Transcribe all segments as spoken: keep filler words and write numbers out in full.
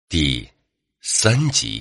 第三集。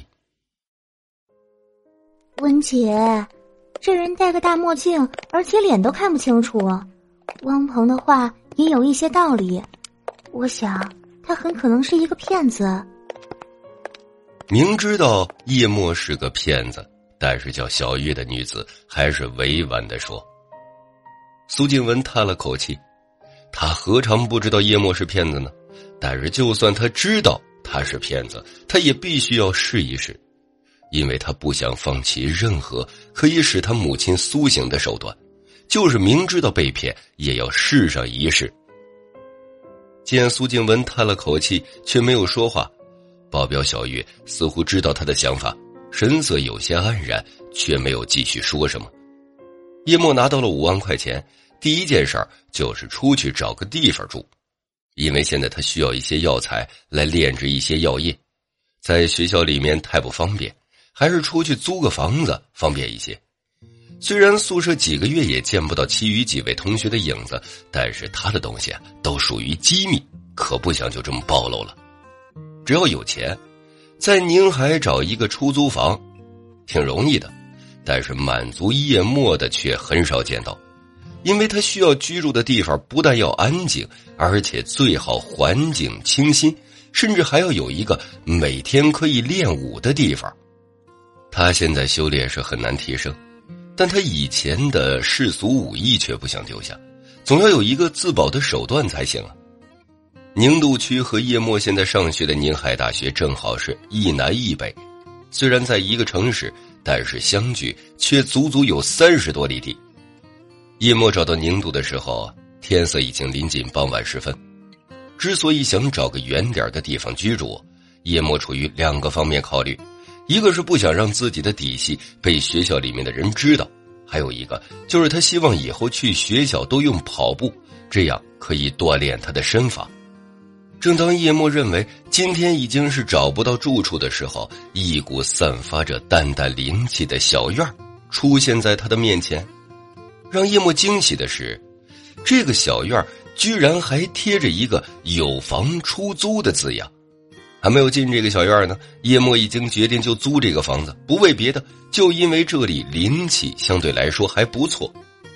温姐，这人戴个大墨镜，而且脸都看不清楚。汪鹏的话也有一些道理，我想他很可能是一个骗子。 明知道叶墨是个骗子，但是叫小月的女子还是委婉地说。苏静雯叹了口气，她何尝不知道叶墨是骗子呢？但是就算她知道他是骗子，他也必须要试一试，因为他不想放弃任何可以使他母亲苏醒的手段，就是明知道被骗也要试上一试。见苏静雯叹了口气却没有说话，保镖小月似乎知道他的想法，神色有些黯然，却没有继续说什么。叶墨拿到了五万块钱，第一件事就是出去找个地方住，因为现在他需要一些药材来炼制一些药液，在学校里面太不方便，还是出去租个房子方便一些。虽然宿舍几个月也见不到其余几位同学的影子，但是他的东西啊都属于机密，可不想就这么暴露了。只要有钱，在宁海找一个出租房挺容易的，但是满足叶墨的却很少见到。因为他需要居住的地方不但要安静，而且最好环境清新，甚至还要有一个每天可以练武的地方。他现在修炼是很难提升，但他以前的世俗武艺却不想丢下，总要有一个自保的手段才行啊。宁渡区和叶墨现在上学的宁海大学正好是一南一北，虽然在一个城市，但是相距却足足有三十多里地。叶墨找到宁渡的时候，天色已经临近傍晚时分。之所以想找个远点的地方居住，叶墨出于两个方面考虑，一个是不想让自己的底细被学校里面的人知道，还有一个就是他希望以后去学校都用跑步，这样可以锻炼他的身法。正当叶墨认为今天已经是找不到住处的时候，一股散发着淡淡灵气的小院出现在他的面前。让叶墨惊喜的是，这个小院居然还贴着一个有房出租的字样。还没有进这个小院呢，叶墨已经决定就租这个房子，不为别的，就因为这里灵气相对来说还不错。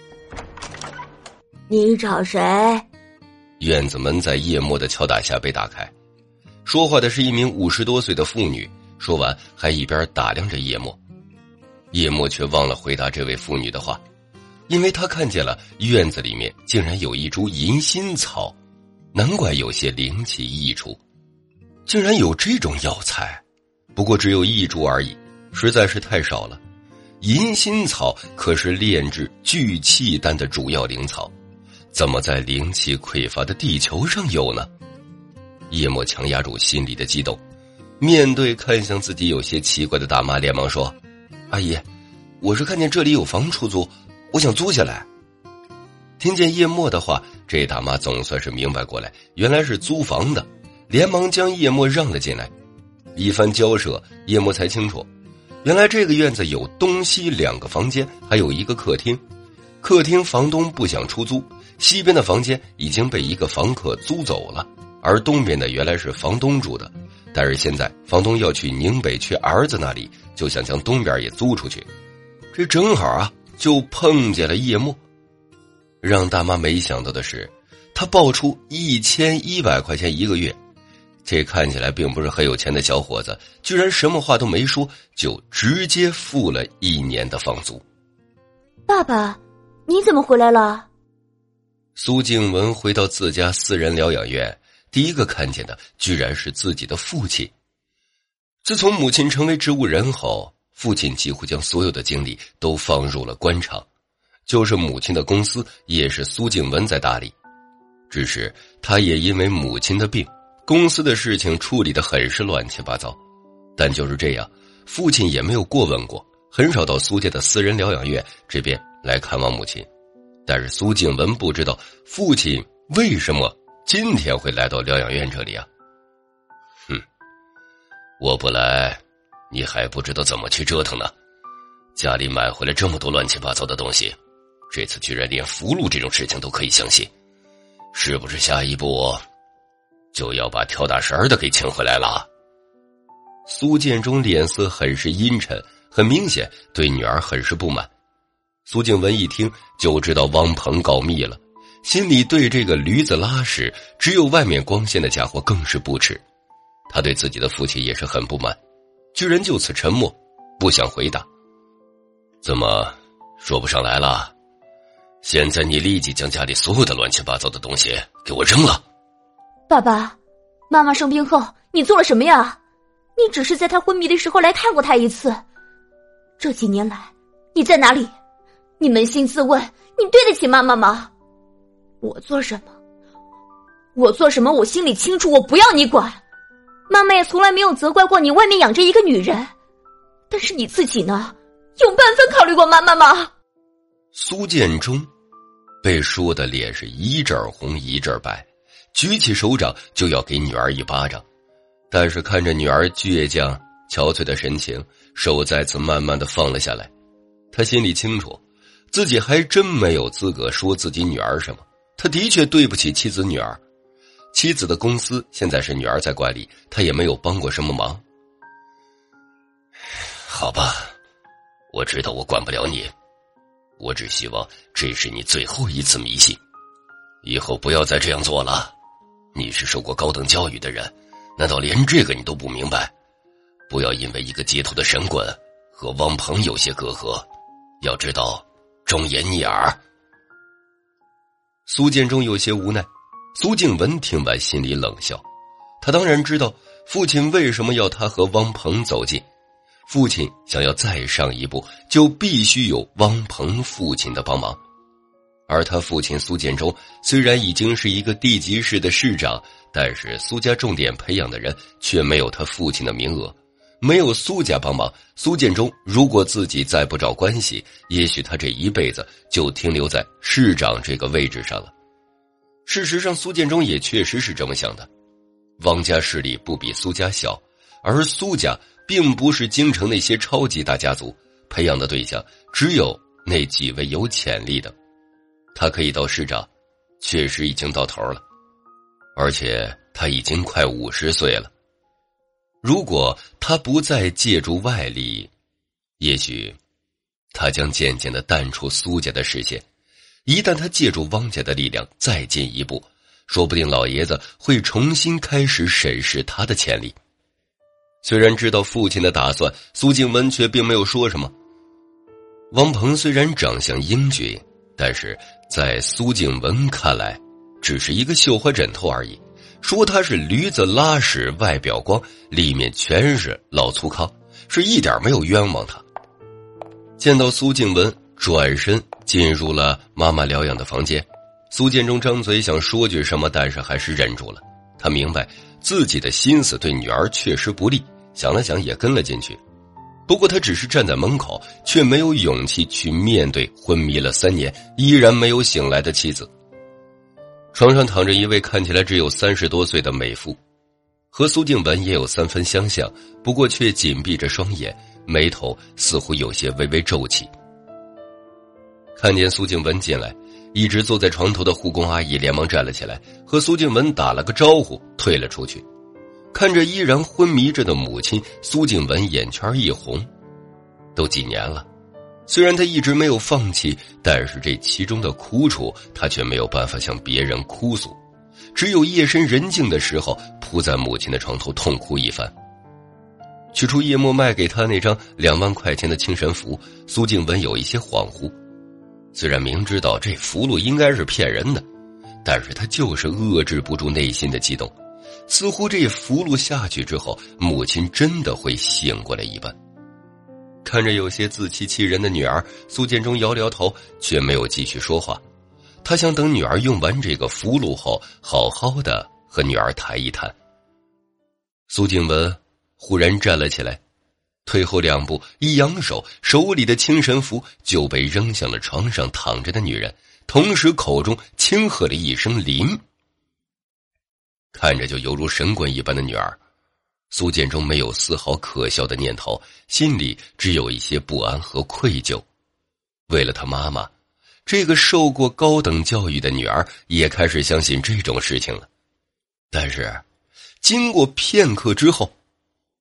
你找谁？ 院子门在叶墨的敲打下被打开，说话的是一名五十多岁的妇女，说完还一边打量着叶墨。叶墨却忘了回答这位妇女的话，因为他看见了院子里面竟然有一株银心草，难怪有些灵气溢出，竟然有这种药材，不过只有一株而已，实在是太少了。银心草可是炼制聚气丹的主要灵草，怎么在灵气匮乏的地球上有呢？叶墨强压住心里的激动，面对看向自己有些奇怪的大妈，连忙说：阿姨，我是看见这里有房出租，我想租下来。听见叶墨的话，这大妈总算是明白过来，原来是租房的，连忙将叶墨让了进来。一番交涉，叶墨才清楚，原来这个院子有东西两个房间，还有一个客厅。客厅房东不想出租，西边的房间已经被一个房客租走了，而东边的原来是房东住的，但是现在房东要去宁北去儿子那里，就想将东边也租出去。这正好啊，就碰见了叶墨。让大妈没想到的是，他报出一千一百块钱一个月，这看起来并不是很有钱的小伙子，居然什么话都没说，就直接付了一年的房租。 爸爸，你怎么回来了？ 苏静雯回到自家私人疗养院，第一个看见的居然是自己的父亲。自从母亲成为植物人后，父亲几乎将所有的精力都放入了官场，就是母亲的公司也是苏静雯在打理。只是他也因为母亲的病，公司的事情处理得很是乱七八糟。但就是这样，父亲也没有过问过，很少到苏家的私人疗养院这边来看望母亲。但是苏静雯不知道父亲为什么今天会来到疗养院这里啊。哼，我不来你还不知道怎么去折腾呢。家里买回来这么多乱七八糟的东西，这次居然连俘虏这种事情都可以相信，是不是下一步就要把跳大神的给请回来了？ 苏建中脸色很是阴沉，很明显对女儿很是不满。苏静雯一听就知道汪鹏告密了，心里对这个驴子拉屎只有外面光鲜的家伙更是不耻。他对自己的父亲也是很不满，居然就此沉默，不想回答。怎么说不上来了？现在你立即将家里所有的乱七八糟的东西给我扔了。 爸爸，妈妈生病后你做了什么呀？你只是在她昏迷的时候来看过她一次，这几年来你在哪里？你扪心自问，你对得起妈妈吗？我做什么我做什么我心里清楚，我不要你管。妈妈也从来没有责怪过你外面养着一个女人，但是你自己呢，有半分考虑过妈妈吗？ 苏建中被说的脸是一阵红一阵白，举起手掌就要给女儿一巴掌，但是看着女儿倔强憔悴的神情，手再次慢慢的放了下来。他心里清楚，自己还真没有资格说自己女儿什么，他的确对不起妻子女儿。妻子的公司现在是女儿在管理，他也没有帮过什么忙。好吧，我知道我管不了你，我只希望这是你最后一次迷信，以后不要再这样做了。你是受过高等教育的人，难道连这个你都不明白？不要因为一个街头的神棍和汪鹏有些隔阂，要知道忠言逆耳。苏建中有些无奈，苏静雯听完心里冷笑，他当然知道父亲为什么要他和汪鹏走近，父亲想要再上一步，就必须有汪鹏父亲的帮忙。而他父亲苏建中虽然已经是一个地级市的市长，但是苏家重点培养的人却没有他父亲的名额，没有苏家帮忙，苏建中如果自己再不找关系，也许他这一辈子就停留在市长这个位置上了。事实上苏建中也确实是这么想的，汪家势力不比苏家小，而苏家并不是京城那些超级大家族，培养的对象只有那几位有潜力的。他可以到市长，确实已经到头了，而且他已经快五十岁了。如果他不再借助外力，也许他将渐渐地淡出苏家的视线。一旦他借助汪家的力量再进一步，说不定老爷子会重新开始审视他的潜力。虽然知道父亲的打算，苏静雯却并没有说什么。汪鹏虽然长相英俊，但是在苏静雯看来只是一个绣花枕头而已，说他是驴子拉屎外表光，里面全是老粗糠，是一点没有冤枉他。见到苏静雯转身进入了妈妈疗养的房间，苏建中张嘴想说句什么，但是还是忍住了。他明白自己的心思对女儿确实不利，想了想也跟了进去。不过他只是站在门口，却没有勇气去面对昏迷了三年依然没有醒来的妻子。床上躺着一位看起来只有三十多岁的美妇，和苏静雯也有三分相像，不过却紧闭着双眼，眉头似乎有些微微皱起。看见苏静雯进来，一直坐在床头的护工阿姨连忙站了起来，和苏静雯打了个招呼，退了出去。看着依然昏迷着的母亲，苏静雯眼圈一红。都几年了，虽然她一直没有放弃，但是这其中的苦楚她却没有办法向别人哭诉，只有夜深人静的时候扑在母亲的床头痛哭一番。取出叶默卖给她那张两万块钱的清神符，苏静雯有一些恍惚。虽然明知道这符箓应该是骗人的，但是他就是遏制不住内心的激动，似乎这符箓下去之后，母亲真的会醒过来一般。看着有些自欺欺人的女儿，苏建中摇了摇头，却没有继续说话。他想等女儿用完这个符箓后，好好的和女儿谈一谈。苏静雯忽然站了起来，退后两步，一扬手，手里的清神符就被扔向了床上躺着的女人，同时口中轻喝了一声林。看着就犹如神棍一般的女儿，苏建中没有丝毫可笑的念头，心里只有一些不安和愧疚。为了她妈妈，这个受过高等教育的女儿也开始相信这种事情了。但是经过片刻之后，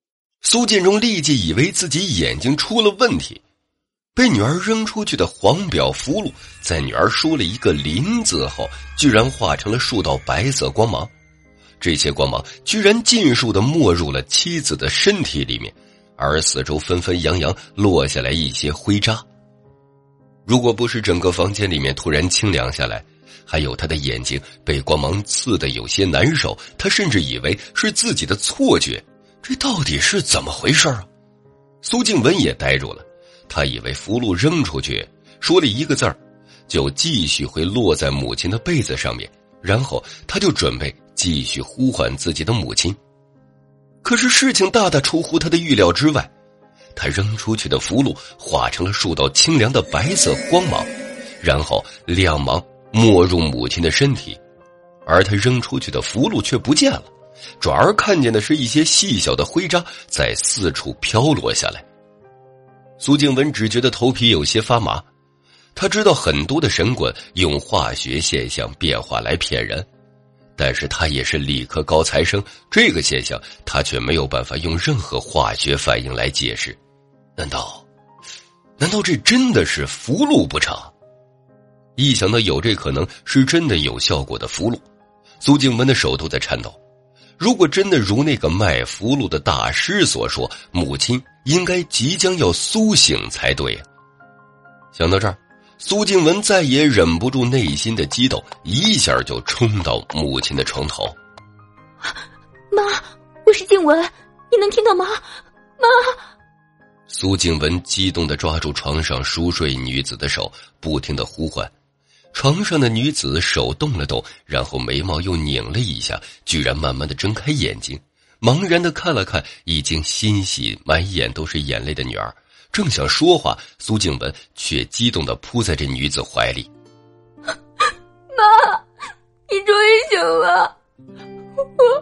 苏建中立即以为自己眼睛出了问题，被女儿扔出去的黄表符箓，在女儿说了一个林字后，居然化成了数道白色光芒。这些光芒居然尽数地没入了妻子的身体里面，而四周纷纷扬扬落下来一些灰渣。如果不是整个房间里面突然清凉下来，还有他的眼睛被光芒刺得有些难受，他甚至以为是自己的错觉。这到底是怎么回事啊？苏静雯也呆住了，他以为符箓扔出去说了一个字儿，就继续会落在母亲的被子上面，然后他就准备继续呼唤自己的母亲。可是事情大大出乎他的预料之外，他扔出去的符箓化成了数道清凉的白色光芒，然后两芒没入母亲的身体，而他扔出去的符箓却不见了，转而看见的是一些细小的灰渣在四处飘落下来。苏静雯只觉得头皮有些发麻，他知道很多的神棍用化学现象变化来骗人，但是他也是理科高材生，这个现象他却没有办法用任何化学反应来解释。难道难道这真的是符箓不成？一想到有这可能是真的有效果的符箓，苏静雯的手都在颤抖。如果真的如那个卖符箓的大师所说，母亲应该即将要苏醒才对啊。想到这儿，苏静雯再也忍不住内心的激动，一下就冲到母亲的床头。 妈，我是静雯，你能听到吗？妈！ 苏静雯激动地抓住床上熟睡女子的手，不停地呼唤。床上的女子手动了动，然后眉毛又拧了一下，居然慢慢地睁开眼睛，茫然地看了看已经欣喜满眼都是眼泪的女儿，正想说话，苏静雯却激动地扑在这女子怀里。 妈，你终于醒了。我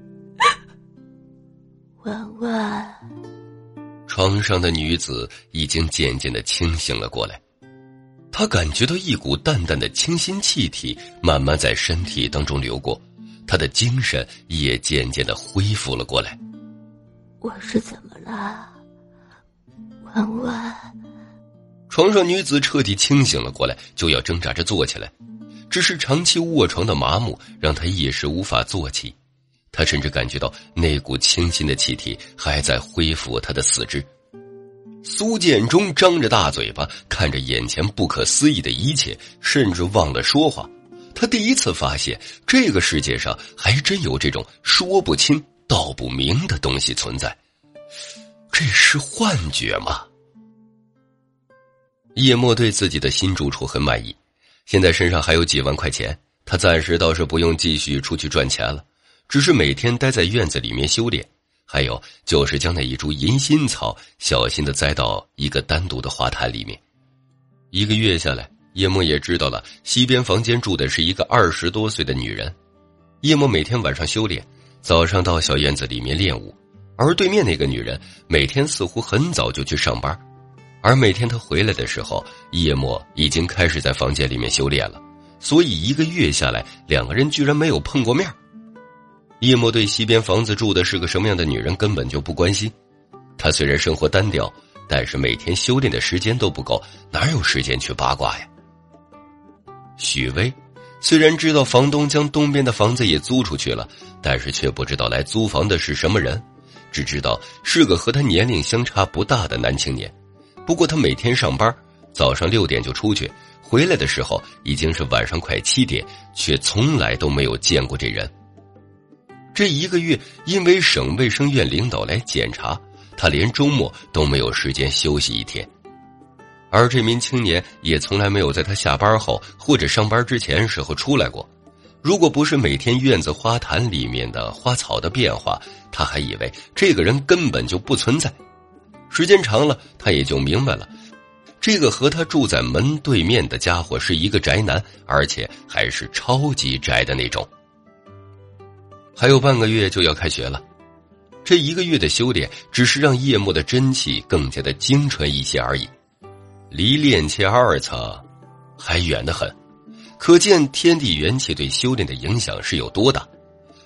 婉婉。 床上的女子已经渐渐地清醒了过来，她感觉到一股淡淡的清新气体慢慢在身体当中流过，她的精神也渐渐地恢复了过来。 我是怎么了，婉婉？ 床上女子彻底清醒了过来，就要挣扎着坐起来，只是长期卧床的麻木让她一时无法坐起。她甚至感觉到那股清新的气体还在恢复她的四肢。苏建中张着大嘴巴看着眼前不可思议的一切，甚至忘了说话。他第一次发现这个世界上还真有这种说不清道不明的东西存在。这是幻觉吗？叶默对自己的新住处很满意，现在身上还有几万块钱，他暂时倒是不用继续出去赚钱了，只是每天待在院子里面修炼，还有就是将那一株银心草小心地栽到一个单独的花坛里面。一个月下来，叶默也知道了西边房间住的是一个二十多岁的女人。叶默每天晚上修炼，早上到小院子里面练武，而对面那个女人每天似乎很早就去上班，而每天她回来的时候，叶默已经开始在房间里面修炼了，所以一个月下来，两个人居然没有碰过面。叶默对西边房子住的是个什么样的女人根本就不关心，他虽然生活单调，但是每天修炼的时间都不够，哪有时间去八卦呀？许巍虽然知道房东将东边的房子也租出去了，但是却不知道来租房的是什么人，只知道是个和他年龄相差不大的男青年。不过他每天上班，早上六点就出去，回来的时候已经是晚上快七点，却从来都没有见过这人。这一个月，因为省卫生院领导来检查，他连周末都没有时间休息一天。而这名青年也从来没有在他下班后或者上班之前时候出来过。如果不是每天院子花坛里面的花草的变化，他还以为这个人根本就不存在。时间长了，他也就明白了，这个和他住在门对面的家伙是一个宅男，而且还是超级宅的那种。还有半个月就要开学了，这一个月的修炼只是让叶默的真气更加的精纯一些而已，离炼气二层还远得很，可见天地元气对修炼的影响是有多大。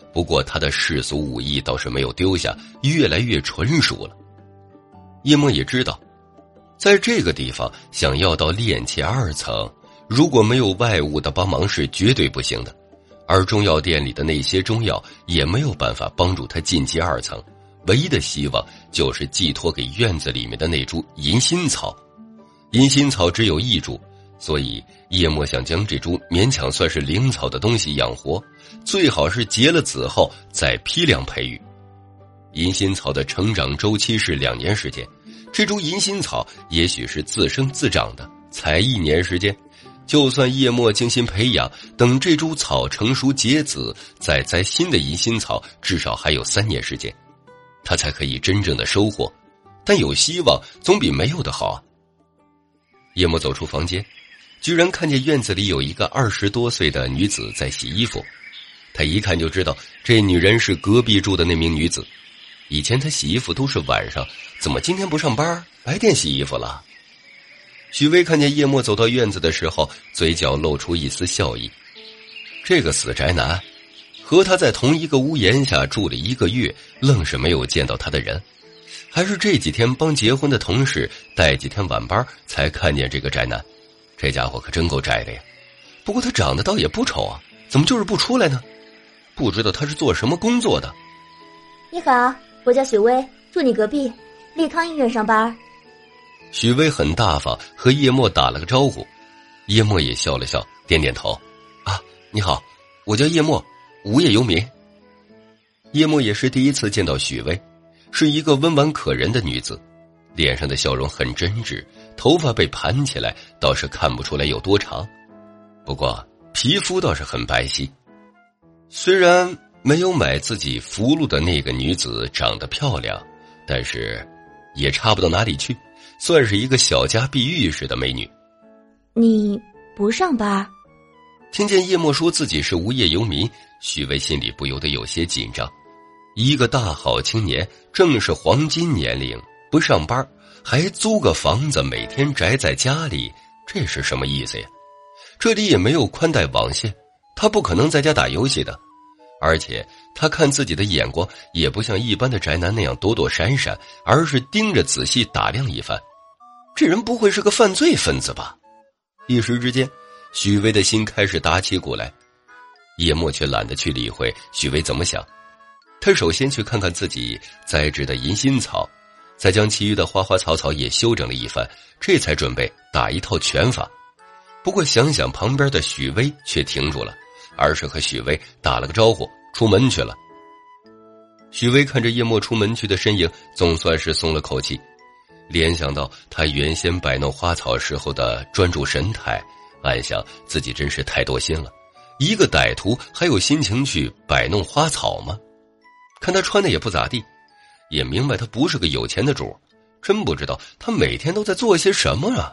不过他的世俗武艺倒是没有丢下，越来越纯熟了。叶墨也知道，在这个地方想要到炼气二层，如果没有外物的帮忙是绝对不行的，而中药店里的那些中药也没有办法帮助他晋级二层，唯一的希望就是寄托给院子里面的那株银心草。银心草只有一株，所以叶墨想将这株勉强算是灵草的东西养活，最好是结了籽后再批量培育。银心草的成长周期是两年时间，这株银心草也许是自生自长的，才一年时间，就算叶墨精心培养，等这株草成熟结籽，再栽新的银心草，至少还有三年时间，他才可以真正的收获。但有希望总比没有的好啊。叶墨走出房间，居然看见院子里有一个二十多岁的女子在洗衣服。他一看就知道这女人是隔壁住的那名女子。以前她洗衣服都是晚上，怎么今天不上班，白天洗衣服了？许巍看见叶墨走到院子的时候，嘴角露出一丝笑意。这个死宅男，和他在同一个屋檐下住了一个月，愣是没有见到他的人，还是这几天帮结婚的同事带几天晚班才看见这个宅男。这家伙可真够宅的呀！不过他长得倒也不丑啊，怎么就是不出来呢？不知道他是做什么工作的。 你好，我叫许巍，住你隔壁，利康医院上班。 许巍很大方，和叶墨打了个招呼。叶墨也笑了笑，点点头。啊，你好，我叫叶墨，无业游民。叶墨也是第一次见到许巍，是一个温婉可人的女子，脸上的笑容很真挚，头发被盘起来，倒是看不出来有多长，不过皮肤倒是很白皙。虽然没有买自己福禄的那个女子长得漂亮，但是也差不到哪里去，算是一个小家碧玉似的美女。 你不上班？ 听见叶墨说自己是无业游民，许巍心里不由得有些紧张。一个大好青年，正是黄金年龄，不上班，还租个房子，每天宅在家里，这是什么意思呀？这里也没有宽带网线，他不可能在家打游戏的。而且他看自己的眼光也不像一般的宅男那样躲躲闪闪，而是盯着仔细打量一番。这人不会是个犯罪分子吧？一时之间，许巍的心开始打起鼓来。叶墨却懒得去理会许巍怎么想，他首先去看看自己栽植的银心草，再将其余的花花草草也修整了一番，这才准备打一套拳法。不过想想旁边的许巍却停住了，而是和许巍打了个招呼，出门去了。许巍看着叶墨出门去的身影，总算是松了口气，联想到他原先摆弄花草时候的专注神态，暗想自己真是太多心了，一个歹徒还有心情去摆弄花草吗？看他穿的也不咋地，也明白他不是个有钱的主，真不知道他每天都在做些什么啊。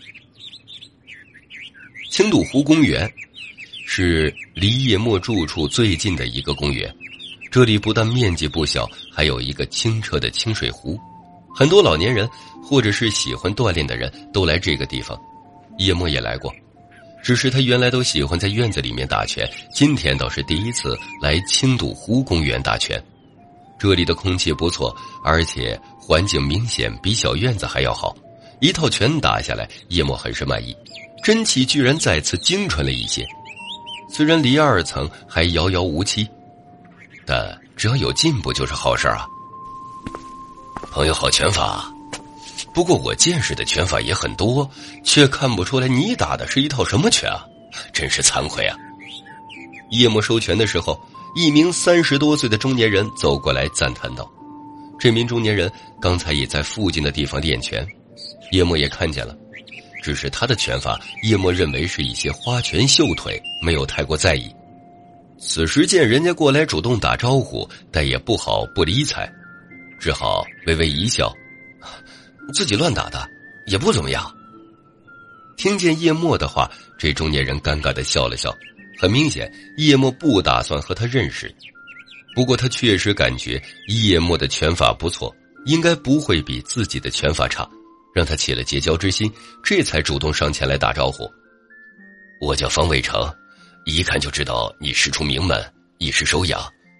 青渡湖公园是离叶墨住处最近的一个公园，这里不但面积不小，还有一个清澈的清水湖，很多老年人或者是喜欢锻炼的人都来这个地方。叶墨也来过，只是他原来都喜欢在院子里面打拳，今天倒是第一次来青渡湖公园打拳。这里的空气不错，而且环境明显比小院子还要好，一套拳打下来，叶墨很是满意，真气居然再次精纯了一些。虽然离二层还遥遥无期，但只要有进步就是好事啊。朋友好拳法，不过我见识的拳法也很多，却看不出来你打的是一套什么拳啊，真是惭愧啊。叶墨收拳的时候，一名三十多岁的中年人走过来赞叹道，这名中年人刚才也在附近的地方练拳，叶墨也看见了，只是他的拳法叶墨认为是一些花拳绣腿，没有太过在意。此时见人家过来主动打招呼，但也不好不理睬，只好微微一笑，自己乱打的也不怎么样。听见叶墨的话，这中年人尴尬地笑了笑，很明显叶墨不打算和他认识，不过他确实感觉叶墨的拳法不错，应该不会比自己的拳法差，让他起了结交之心，这才主动上前来打招呼。我叫方卫成，一看就知道你师出名门，一时手痒，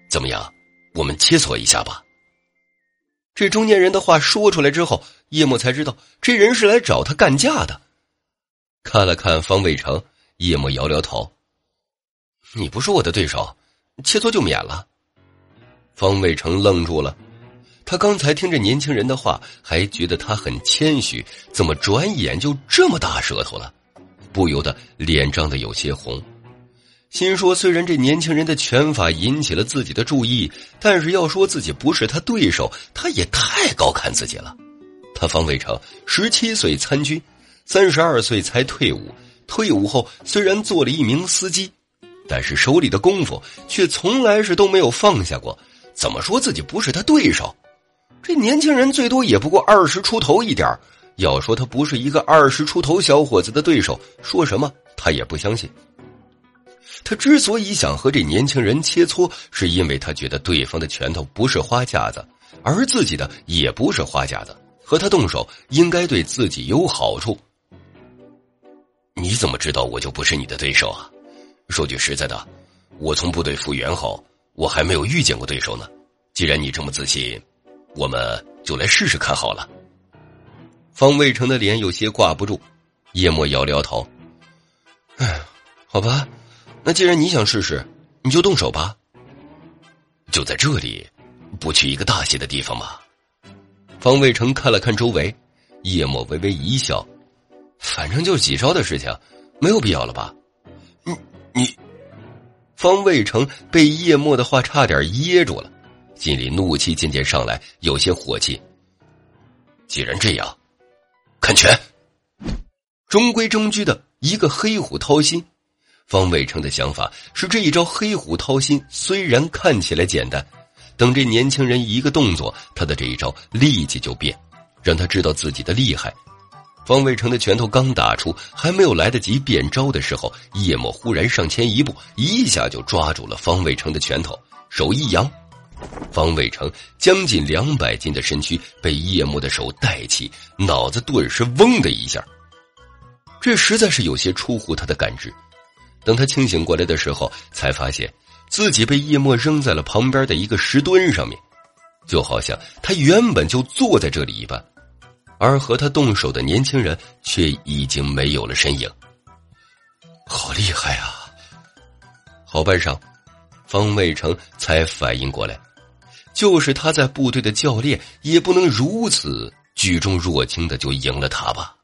怎么样，我们切磋一下吧。这中年人的话说出来之后，叶默才知道这人是来找他干架的。看了看方卫成，叶默摇摇头，你不是我的对手，切磋就免了。方卫成愣住了，他刚才听着年轻人的话还觉得他很谦虚，怎么转眼就这么大舌头了，不由得脸涨得有些红，心说虽然这年轻人的拳法引起了自己的注意，但是要说自己不是他对手，他也太高看自己了。他方卫成十七岁参军，三十二岁才退伍，退伍后虽然做了一名司机，但是手里的功夫却从来是都没有放下过，怎么说自己不是他对手？这年轻人最多也不过二十出头一点，要说他不是一个二十出头小伙子的对手，说什么他也不相信。他之所以想和这年轻人切磋，是因为他觉得对方的拳头不是花架子，而自己的也不是花架子，和他动手应该对自己有好处。你怎么知道我就不是你的对手啊？说句实在的，我从部队复员后，我还没有遇见过对手呢。既然你这么自信，我们就来试试看好了。方卫成的脸有些挂不住，叶默摇摇头，唉，好吧，那既然你想试试，你就动手吧。就在这里，不去一个大些的地方吗？方卫成看了看周围，叶默微微一笑，反正就几招的事情，没有必要了吧？你你，方卫成被叶默的话差点噎住了，心里怒气渐渐上来，有些火气。既然这样，看拳！中规中矩的一个黑虎掏心。方卫成的想法是，这一招黑虎掏心虽然看起来简单，等这年轻人一个动作，他的这一招立即就变，让他知道自己的厉害。方卫成的拳头刚打出，还没有来得及变招的时候，叶默忽然上前一步，一下就抓住了方卫成的拳头，手一扬，方卫成将近两百斤的身躯被叶默的手带起，脑子顿时嗡的一下。这实在是有些出乎他的感知。等他清醒过来的时候，才发现自己被叶默扔在了旁边的一个石墩上面，就好像他原本就坐在这里一般，而和他动手的年轻人却已经没有了身影。好厉害啊！好半晌，方卫成才反应过来，就是他在部队的教练也不能如此举重若轻的就赢了他吧。